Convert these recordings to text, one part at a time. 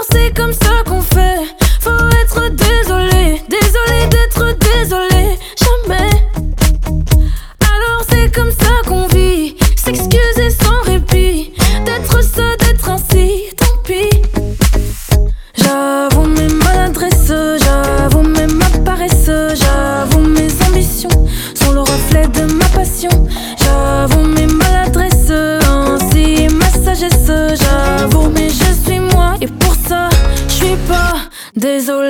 c'est comme ça qu'on fait. Faut être désolé, désolé d'être désolé. Jamais. Alors c'est comme ça qu'on vit. S'excuser sans répit. D'être ça, d'être ainsi, tant pis. J'avoue mes maladresses, j'avoue même ma paresse. J'avoue mes ambitions sont le reflet de ma passion. J'avoue mes maladresses, ainsi ma sagesse. J'avoue mais je suis moi et pour ça je suis pas désolée.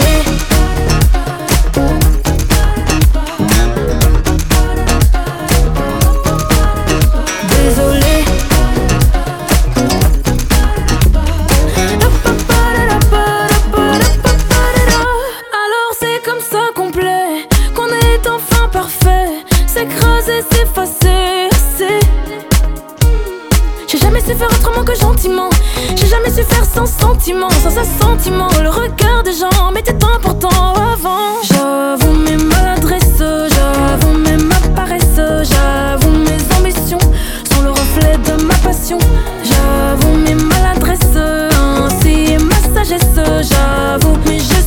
Désolée. Alors c'est comme ça qu'on plaît, qu'on est enfin parfait. S'écraser, s'effacer, c'est. J'ai jamais su faire autrement que gentiment. J'ai jamais su faire sans sentiment, sans assentiment. Le regard des gens m'était important avant. J'avoue mes maladresses, j'avoue même ma paresse. J'avoue mes ambitions sont le reflet de ma passion. J'avoue mes maladresses, ainsi ma sagesse. J'avoue mais je